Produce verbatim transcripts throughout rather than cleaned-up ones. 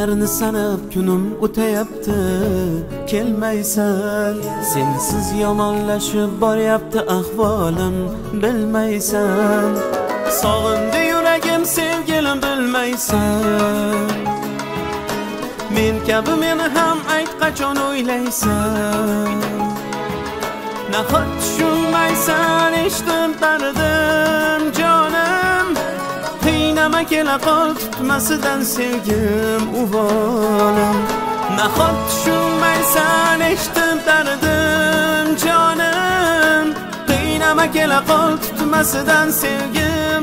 Kunlarni sanab kunim o'tayapti, kelmaysan. Sensiz yomonlashib boryapti ahvolim, bilmaysan. Sog'indi yuragim sevgilim, bilmaysan. Men kabi meni ham ayt qachon o'ylaysan. Nahot tushunmaysan, eshitib dardim jonim. Qiynama kela qol tutmasidan sevgim uvolim. Nahot tushunmaysan, eshitib dardim jonim. Qiynama kela qol tutmasidan sevgim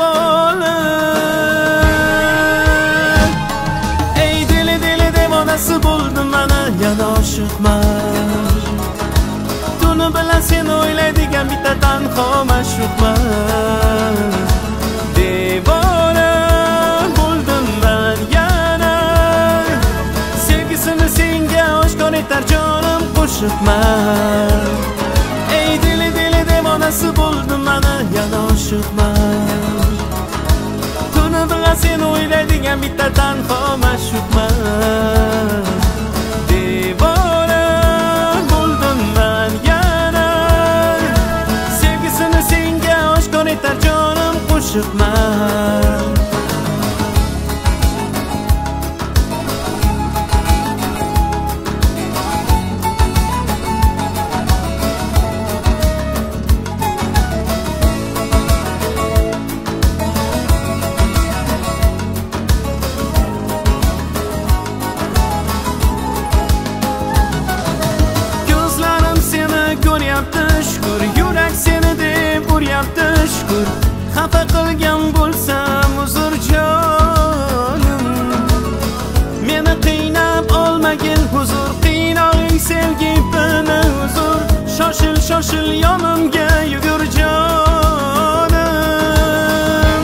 uvolim. Ey dili dili devonasi bo'ldim mana, yana oshiqman. Tuni bilan seni o'ylaydigan bitta tanho ma'shuqman. Devona bo'ldim men yana, sevgisini senga oshkor etar jonim qo'shiqman. Ey dili dili devonasi bo'ldim mana, yana oshiqman. Tuni bilan seni o'ylaydigan bitta tanho ma'shuqman. Devona bo'ldim men yana, sevgisini senga oshkor etar jonim qo'shiqman. Ko'zlarim seni ko'ryapti shukr, yurak seni deb uryapti shukr. Xafa qilgan bo'lsam uzr jonim, meni qiynab olmagin huzur. Qiynog'ing sevgi bini huzur. Shoshil shoshil yonimga yugur jonim.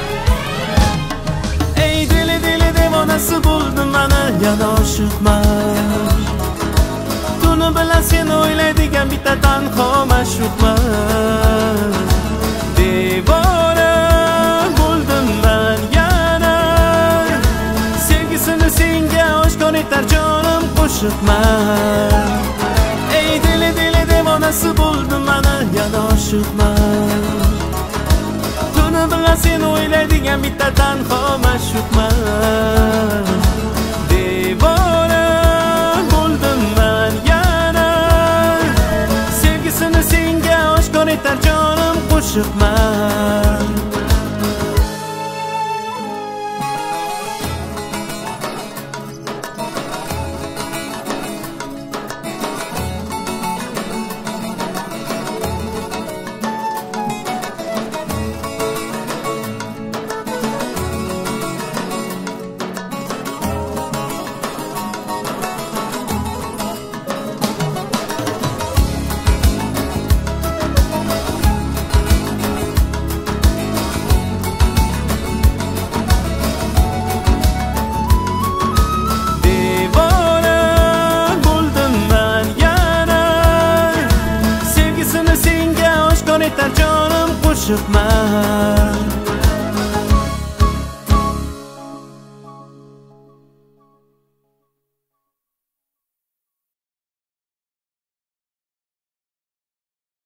Ey dili dili devonasi bo'ldim mana, yana oshiqman. Tuni bilan seni o'ylaydigan bitta tanho ma'shuqman. Devona bo'ldim men yana, sevgisini senga oshkor etar jonim qo'shiqman. Ey dili dili devonasi bo'ldim mana, yana oshiqman. Tuni bilan seni o'ylaydigan bitta tanho ma'shuqman. Devona bo'ldim men yana, sevgisini senga oshkor etar jonim qo'shiqman. Yetar jonim qo'shiqman.